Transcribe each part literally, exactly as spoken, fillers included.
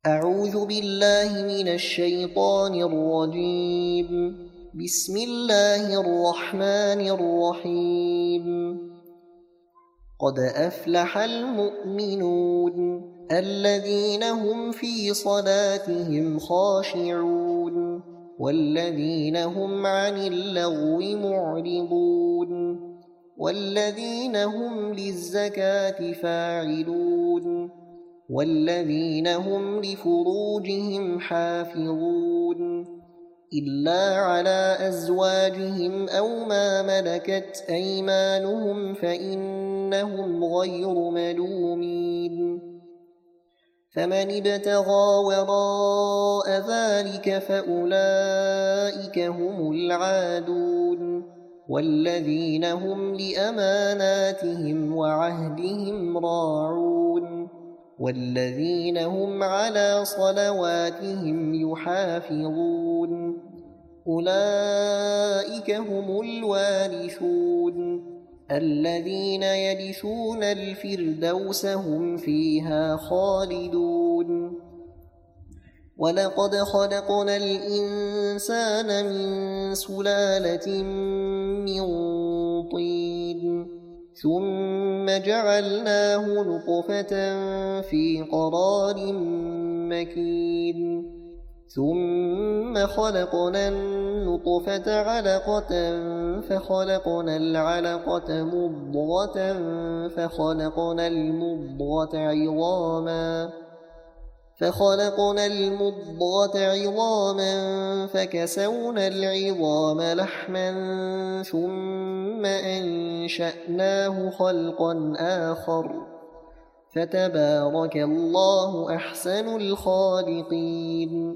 أعوذ بالله من الشيطان الرجيم. بسم الله الرحمن الرحيم. قد أفلح المؤمنون الذين هم في صلاتهم خاشعون والذين هم عن اللغو معرضون والذين هم للزكاة فاعلون والذين هم لفروجهم حافظون إلا على أزواجهم أو ما ملكت أيمانهم فإنهم غير ملومين. فمن ابتغى وراء ذلك فأولئك هم العادون والذين هم لأماناتهم وعهدهم راعون والذين هم على صلواتهم يحافظون أولئك هم الوارثون الذين يرثون الفردوس هم فيها خالدون. ولقد خلقنا الإنسان من سلالة من طين ثم جعلناه نطفة في قرار مكين ثم خلقنا النطفة علقة فخلقنا العلقة مضغة فخلقنا المضغة عظاما فخلقنا المضغة عظاما فكسونا العظام لحما ثم أنشأناه خلقا آخر فتبارك الله أحسن الخالقين.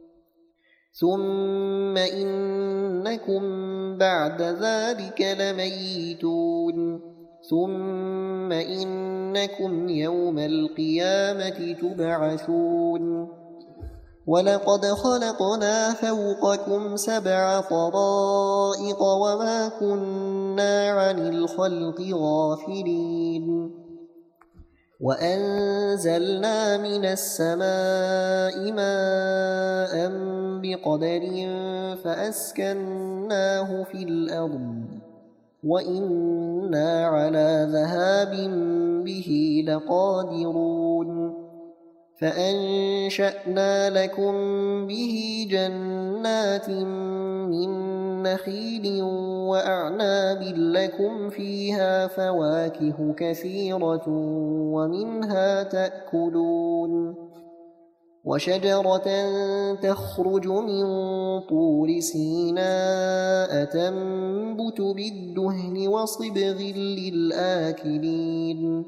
ثم إنكم بعد ذلك لميتون ثم إنكم يوم القيامة تبعثون. ولقد خلقنا فوقكم سبع طرائق وما كنا عن الخلق غافلين وأنزلنا من السماء ماء بقدر فأسكناه في الأرض وإنا على ذهاب به لقادرون فأنشأنا لكم به جنات من نخيل وأعناب لكم فيها فواكه كثيرة ومنها تأكلون وشجرة تخرج من طور سيناء تنبت بالدهن وصبغ للآكلين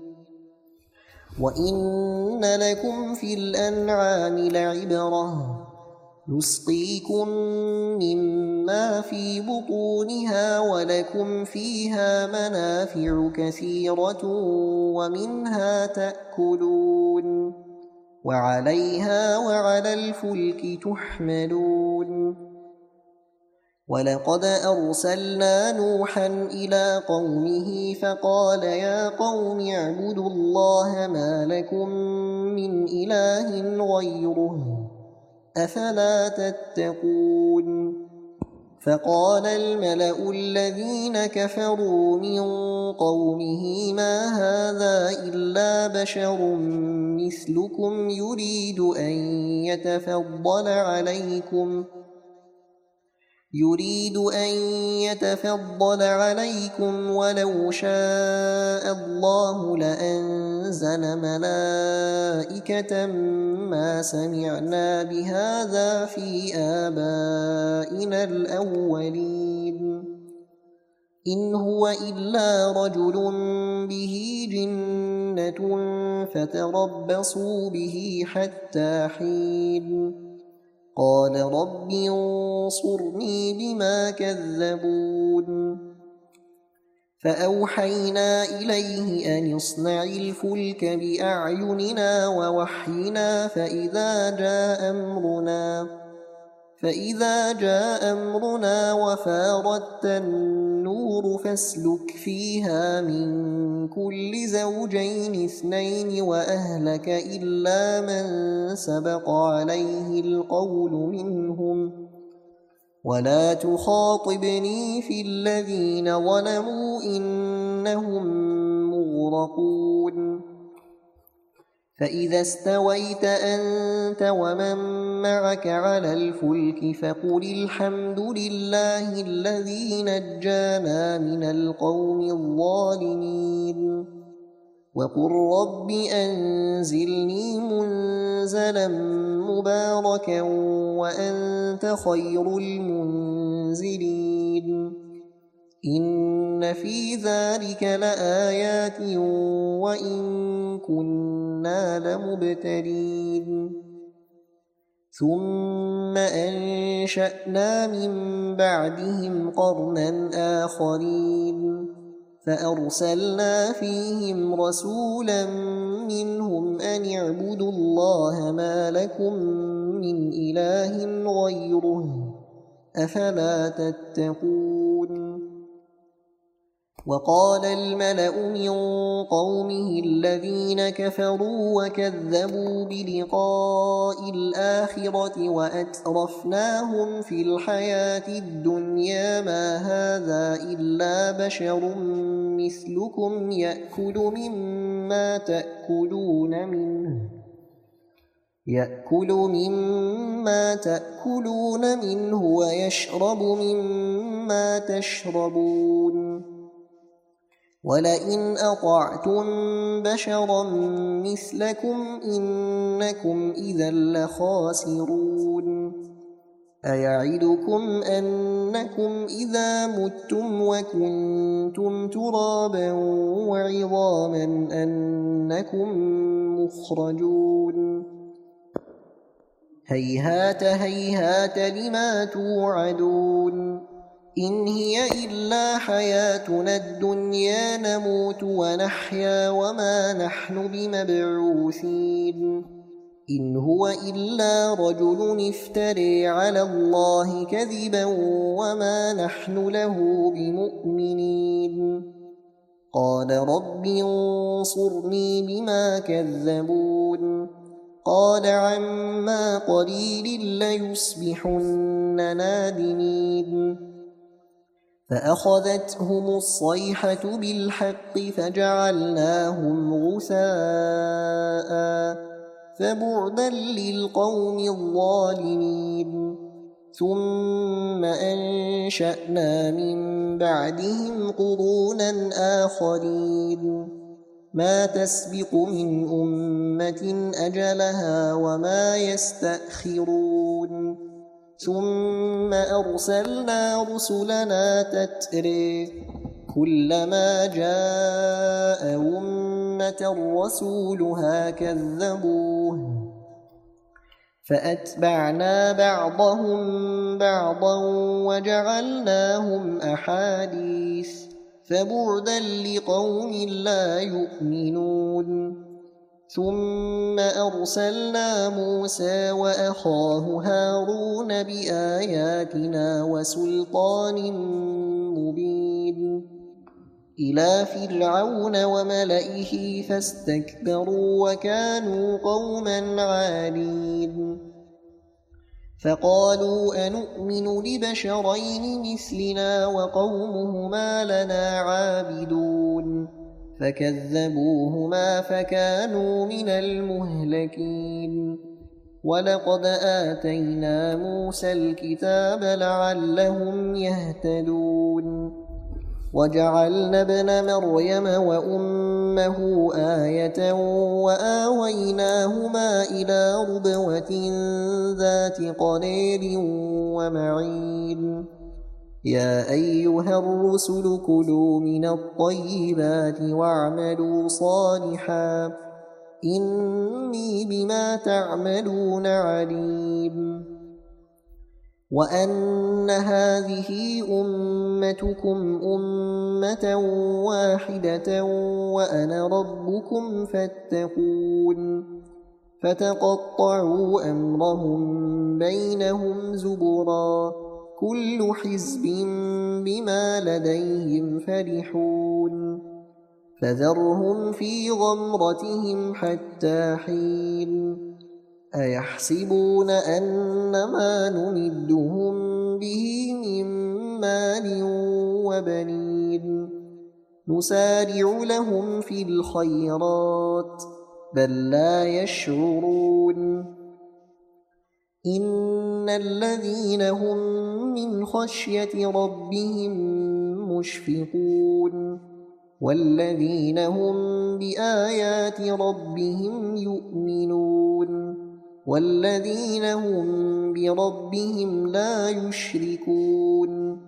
وإن لكم في الأنعام لعبرة نسقيكم مما في بطونها ولكم فيها منافع كثيرة ومنها تأكلون وعليها وعلى الفلك تحملون. ولقد أرسلنا نوحا إلى قومه فقال يا قوم اعبدوا الله ما لكم من إله غيره أفلا تتقون. فقال الملأ الذين كفروا من قومه ما هذا إلا بشر مثلكم يريد أن يتفضل عليكم يريد أن يتفضل عليكم ولو شاء الله لأنزل ملائكة ما سمعنا بهذا في آبائنا الأولين إن هو إلا رجل به جنة فتربصوا به حتى حين قال رب انصرني بما كذبون. فأوحينا إليه أن اصنع الفلك بأعيننا ووحينا فإذا جاء أمرنا فإذا جاء أمرنا وفاردت النور فاسلك فيها من كل زوجين اثنين وأهلك إلا من سبق عليه القول منهم ولا تخاطبني في الذين ظلموا إنهم مغرقون فإذا استويت أنت ومن معك على الفلك فقل الحمد لله الذي نجانا من القوم الظالمين وقل رب أنزلني منزلا مباركا وأنت خير المنزلين إن في ذلك لآيات وإن كنا لمبتلين ثم أنشأنا من بعدهم قرنا آخرين فأرسلنا فيهم رسولا منهم أن اعبدوا الله ما لكم من إله غيره أفلا تتقون وقال الملأ من قومه الذين كفروا وكذبوا بلقاء الآخرة وأترفناهم في الحياة الدنيا ما هذا إلا بشر مثلكم يأكل مما تأكلون منه يأكل مما تأكلون منه ويشرب مما تشربون ولئن أطعتم بشرا مثلكم إنكم إذا لخاسرون أيعدكم أنكم إذا متم وكنتم ترابا وعظاما أنكم مخرجون هيهات هيهات لما توعدون إن هي إلا حياتنا الدنيا نموت ونحيا وما نحن بمبعوثين إن هو إلا رجل افتري على الله كذبا وما نحن له بمؤمنين قال رب انصرني بما كذبون قال عما قليل ليصبحن نادمين فأخذتهم الصيحة بالحق فجعلناهم غثاء فبعدا للقوم الظالمين ثم أنشأنا من بعدهم قرونا آخرين ما تسبق من أمة أجلها وما يستأخرون ثم أرسلنا رسلنا تتري كلما جاء أمة رسولها كذبوه فأتبعنا بعضهم بعضا وجعلناهم أحاديث فبعدا لقوم لا يؤمنون ثم أرسلنا موسى وأخاه هارون بآياتنا وسلطان مبين إلى فرعون وملئه فاستكبروا وكانوا قوما عالين فقالوا أنؤمن لبشرين مثلنا وقومهما لنا عابدون فكذبوهما فكانوا من المهلكين ولقد آتينا موسى الكتاب لعلهم يهتدون وجعلنا ابن مريم وأمه آية وآويناهما إلى ربوة ذات قرير ومعين يا أيها الرسل كلوا من الطيبات واعملوا صالحا إني بما تعملون عليم وأن هذه أمتكم أمة واحدة وأنا ربكم فاتقون فتقطعوا أمرهم بينهم زبرا كل حزب بما لديهم فرحون فذرهم في غمرتهم حتى حين أيحسبون أنما نمدهم به من مال وبنين نسارع لهم في الخيرات بل لا يشعرون إن الذين هم من خشية ربهم مشفقون والذين هم بآيات ربهم يؤمنون والذين هم بربهم لا يشركون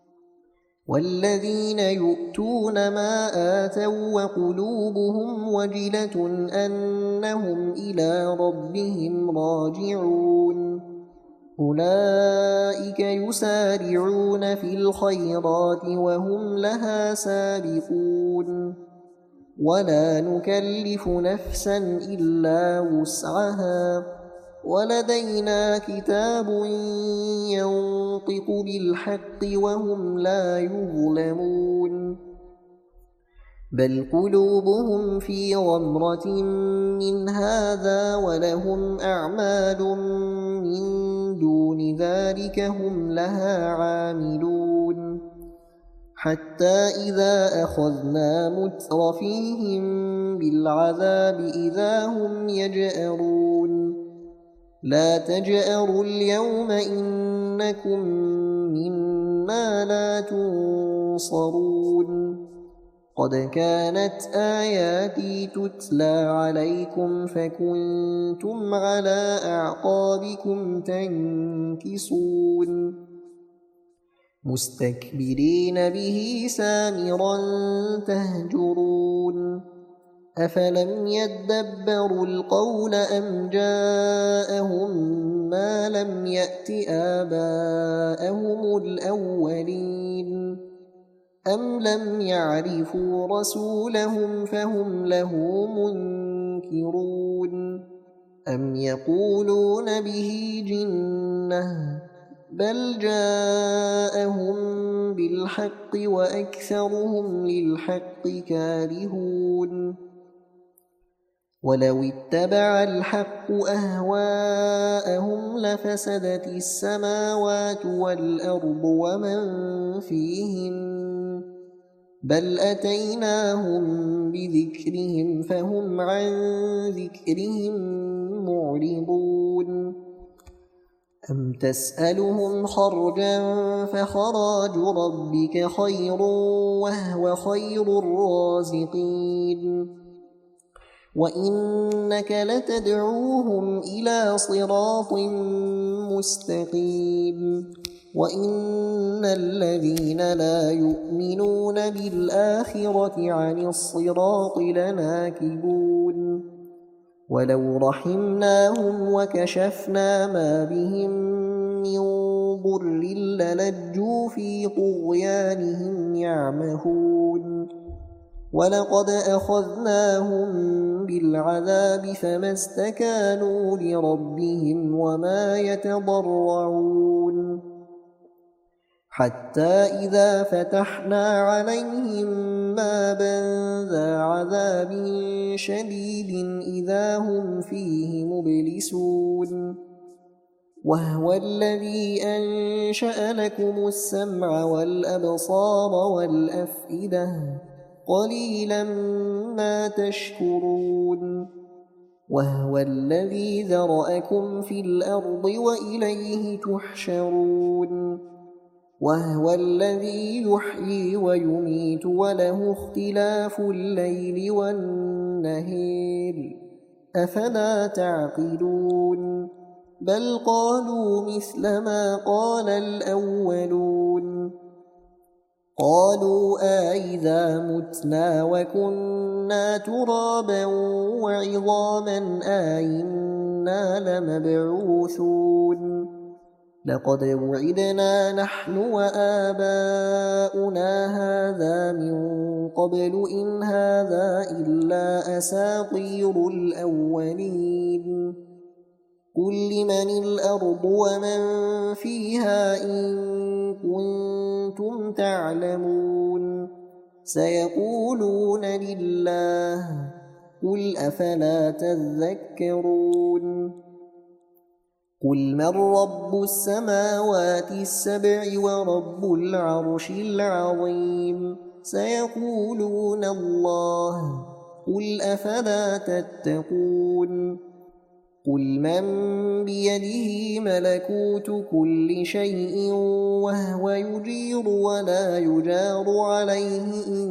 والذين يؤتون ما آتوا وقلوبهم وجلة أنهم إلى ربهم راجعون أولئك يسارعون في الخيرات وهم لها سابقون ولا نكلف نفسا إلا وسعها ولدينا كتاب ينطق بالحق وهم لا يظلمون بل قلوبهم في غمرة من هذا ولهم أعمال من دون ذلك هم لها عاملون حتى إذا أخذنا مترفيهم بالعذاب إذا هم يجأرون لا تجأروا اليوم إنكم منا لا تنصرون قد كانت آياتي تتلى عليكم فكنتم على أعقابكم تنكصون مستكبرين به سامرا تهجرون أفلم يدبروا القول أم جاءهم ما لم يأت آباءهم الأولين أم لم يعرفوا رسولهم فهم له منكرون أم يقولون به جنة بل جاءهم بالحق وأكثرهم للحق كارهون ولو اتبع الحق أهواءهم لفسدت السماوات والأرض ومن فيهن بل أتيناهم بذكرهم فهم عن ذكرهم معرضون أم تسألهم خرجا فخراج ربك خير وهو خير الرازقين وإنك لتدعوهم إلى صراط مستقيم وإن الذين لا يؤمنون بالآخرة عن الصراط لناكبون ولو رحمناهم وكشفنا ما بهم من ضر للجوا في طغيانهم يعمهون ولقد أخذناهم بالعذاب فما استكانوا لربهم وما يتضرعون حتى إذا فتحنا عليهم بابا ذا عذاب شديد إذا هم فيه مبلسون وهو الذي أنشأ لكم السمع والأبصار والأفئدة قليلا ما تشكرون وهو الذي ذرأكم في الأرض وإليه تحشرون وهو الذي يحيي ويميت وله اختلاف الليل والنهار أفلا تعقلون بل قالوا مثل ما قال الأولون قالوا أإذا متنا وكنا ترابا وعظاما أإنا لمبعوثون لقد وعدنا نحن وآباؤنا هذا من قبل إن هذا إلا أساطير الأولين قل لمن الأرض ومن فيها إن كنتم تعلمون سيقولون لله قل أفلا تذكرون قل من رب السماوات السبع ورب العرش العظيم سيقولون الله قل أفلا تتقون قل من بيده ملكوت كل شيء وهو يجير ولا يجار عليه إن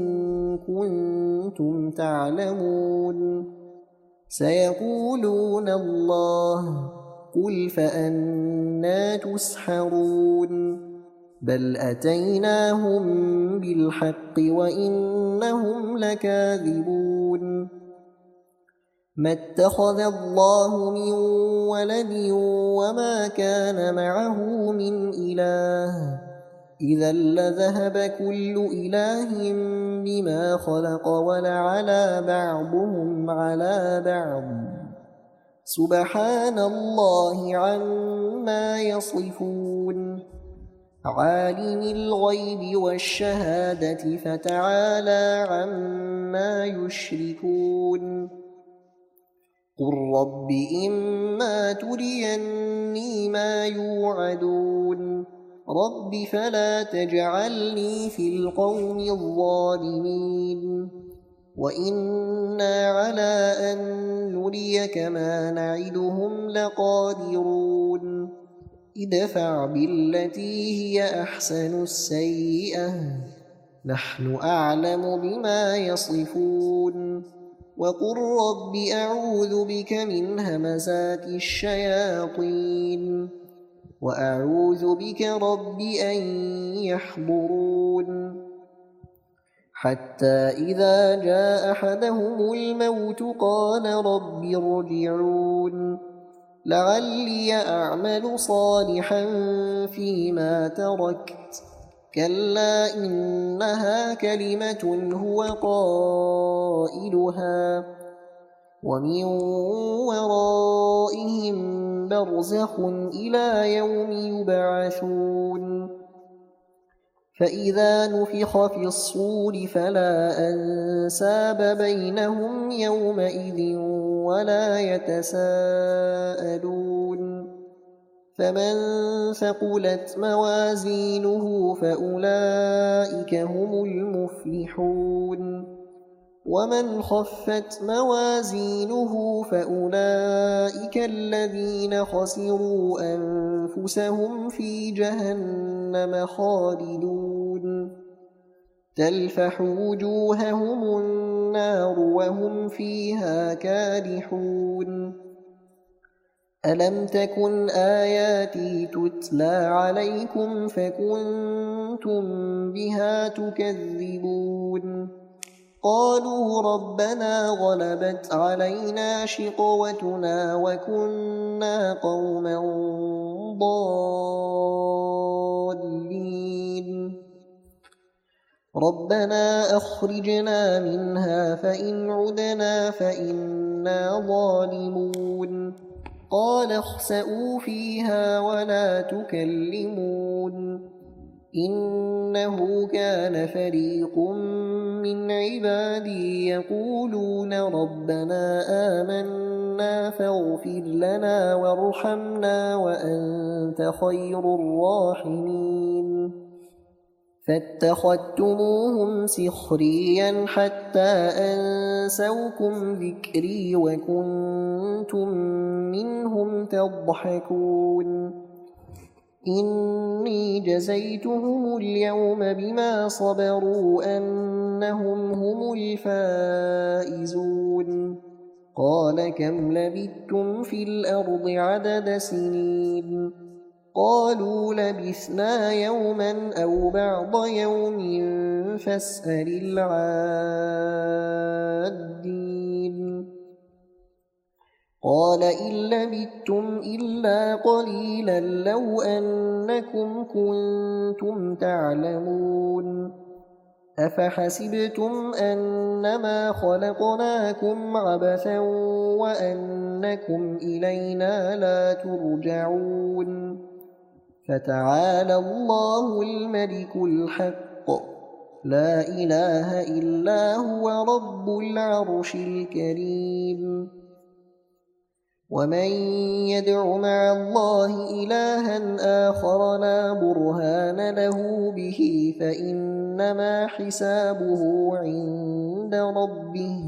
كنتم تعلمون سيقولون الله قل فأنى تسحرون بل أتيناهم بالحق وإنهم لكاذبون ما اتخذ الله من ولد وما كان معه من إله إذا لذهب كل إله بما خلق ولعلى بعضهم على بعض سبحان الله عما يصفون عالم الغيب والشهادة فتعالى عما يشركون قل رب إما تريني ما يوعدون رب فلا تجعلني في القوم الظالمين وإنا على أن نريك ما نعدهم لقادرون ادفع بالتي هي أحسن السيئة نحن أعلم بما يصفون وقل رب أعوذ بك من همزات الشياطين وأعوذ بك رب أن يحضرون حتى إذا جاء أحدهم الموت قال رب ارجعون لعلي أعمل صالحا فيما تركت كلا إنها كلمة هو قائلها ومن ورائهم برزخ إلى يوم يبعثون فإذا نفخ في الصور فلا أنساب بينهم يومئذ ولا يتساءلون فمن ثقلت موازينه فأولئك هم المفلحون ومن خفت موازينه فأولئك الذين خسروا أنفسهم في جهنم خالدون تلفح وجوههم النار وهم فيها كادحون ألم تكن آياتي تتلى عليكم فكنتم بها تكذبون قالوا ربنا غلبت علينا شقوتنا وكنا قوما ضالين ربنا أخرجنا منها فإن عدنا فإنا ظالمون قال اخسئوا فيها ولا تكلمون إنه كان فريق من عبادي يقولون ربنا آمنا فاغفر لنا وارحمنا وأنت خير الراحمين فاتخذتموهم سخريا حتى أنسوكم ذكري وكنتم منهم تضحكون إني جزيتهم اليوم بما صبروا أنهم هم الفائزون قال كم لبثتم في الأرض عدد سنين قالوا لبثنا يوما أو بعض يوم فاسأل العادين قال إن لبثتم إلا قليلا لو أنكم كنتم تعلمون أفحسبتم أنما خلقناكم عبثا وأنكم إلينا لا ترجعون فتعالى الله الملك الحق لا إله إلا هو رب العرش الكريم ومن يدع مع الله إلها آخر لا برهان له به فإنما حسابه عند ربه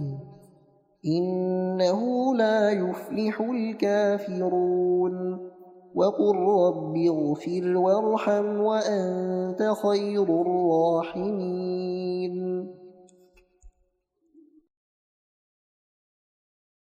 إنه لا يفلح الكافرون وقل رب اغفر وارحم وأنت خير الراحمين